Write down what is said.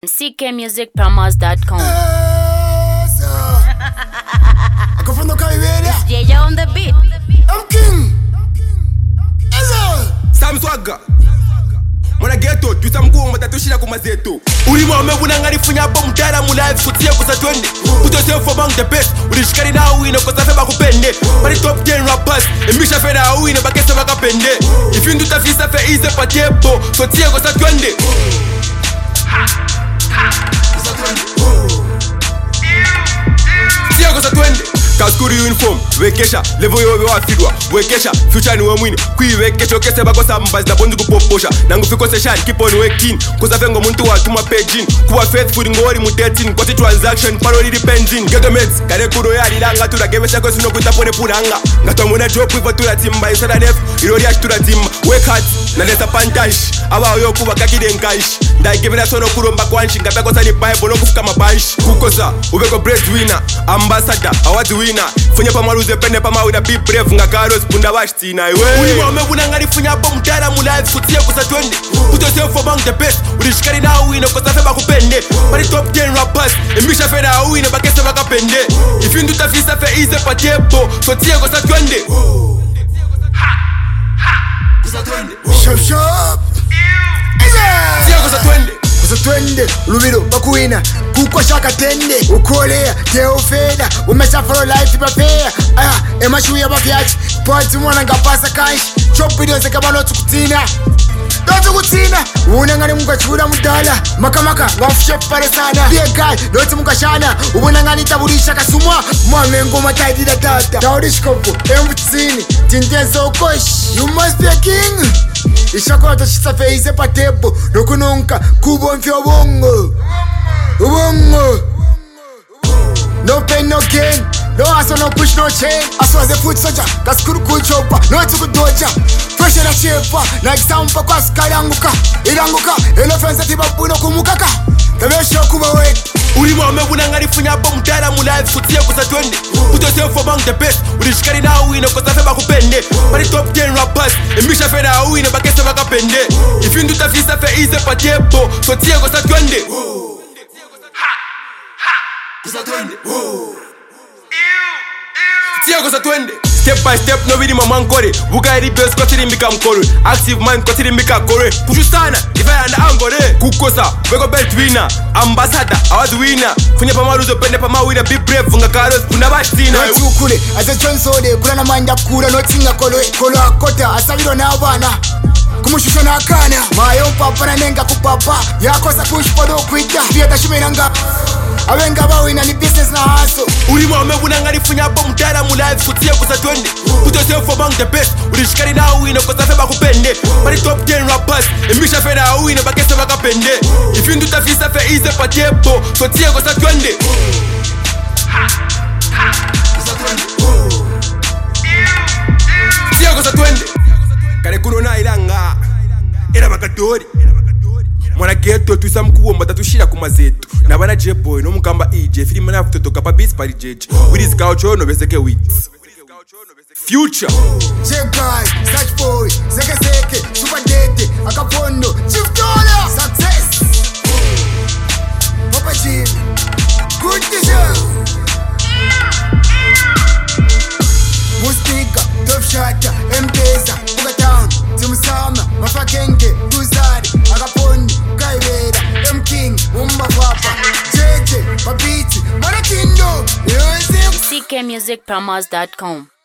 ckmusicpromos.com. I come from the Caribbean. It's on the beat. I'm king. Sam Swagga. Mwana ghetto, tusamkuwa matatushira kumazetu. Ulima wameguna ngani funya hapo mtara mu live kutia kusa twende. Put yourself among the best. Ulishikari na uwine kwa sasa bakupende. Bari top 10 rappers, emisha fe na uwine bakese bakapende. If you nduta fisa fe ize patiebo, so tia kusa twende. Tia kusa twende. Kaskuri uniform, wekesha, level yo wafidwa, wekesha, future ni wamwini, kui wekesha, kese bako sambazi na bonzi kupoposha, nangu fiko session, keep on working, kuza vengo muntu wa tuma paging, kuwa faithful ngori mutetin, kwa transaction, paroli depending, geto meds, kare kuro ya lilanga, tula gewesha kwa sino kutapone punanga, ngato mwene job wifa tula timba, isada nef, irori ya tula timba, work hard, na lesa pantash, awa yo kuwa kakide nkansh, ndai givena sono kuromba kwanshi, ngata kosa ni bible, no kufika mabansh, kukosa, ubeko breadwinner, ambassador, award winner, funya pa maluze pende pa mawina be brave nga Carlos punda bashti na iwe uli wameguna ngani funya pa mtara mu live kutia kusa twende put yourself among the best ulishikari na uwine kwa sasa bakupende bari top 10 rappers emisha fe na uwine bakese bakapende if you nduta fisa fe ize patiebo so tia kusa twende kusa twende Shop shop. tia kusa twende Twende, Lumiro, Bakuina, Kuko Shaka Tende, Ukolea, Teofeda, Umesha follow life prepare. Emashuya Bakiach, Port Mwananga Pasa Cash, Chop videos Kabano Tukutina. Don't Kutina, Unangani Mukachura Mudala, Makamaka, Wafshep Paresana, Dear Guy, Dot Mukashana, Unangani Taburisha Kasuma, Mamengo Matai did a data, Daurish Kopo, Emutini, Tintenso Kosh, you must be a king. Ishakota shisafe ize patebo Nokununka kubo mfyo bongo Ubongo No pain no gain No hustle no push no chain Aso as a foot soldier Kaskuru kuchopa No tukudoja Pressure na chepa Na example kwa skaranguka Iranguka Elephants ati babuno kumukaka Tabesho kuba wet ulima wameguna ngani funya hapo mtara mu live kutia kusa twende put yourself among the best ulishikari na uwine kwa sasa bakupende bari top 10 rappers emisha fe na uwine bakese bakapende if you nduta fisa fe ize patiebo so tia kusa twende kusa twende tia kusa twende step by step no bidi mama nkore bugari best kwa tirimbika mkoro active mind kwa tirimbika kore pushu sana ifa anda angore kukosa weko belt winner ambassador award winner funya pa maruzo pende pa mawina be brave nga Carlos punda bashtina No tukule Asa chonsode Kulana manda kura No tinga kolwe Kolo akota Asabiro na abana Kumushusha na akana Mayo papa na nenga kupapa Yakosa kushpodo kwita Fieta shumenanga Awenga bawina ni business na hustle ulima wameguna ngani funya hapo mtara mu live kutia kusa twende put yourself among the best ulishikari na uwine kwa sasa bakupende bari top 10 rappers emisha fe na uwine bakese bakapende if you nduta fisa fe ize patiebo so tia kusa twende tia kusa twende kare kuno na ilanga era bakatori mwana ghetto tusamkuwa matatushira kumazetu na bana J-boy no mukamba EJ filime na futotoka pa beats pari jeje with this culture no beseke wits future J-guy, search for it Seke, super date Akapondo, Chief Dollar Success Papa Jim Good vision Mustika, Top Shata, M-Pesa Buga Town, Timusama Mafakenge, Tuzari Akapondo, Kaivera M-King, Umba Papa JJ, Papiti, Marakindo ckmusicpromos.com.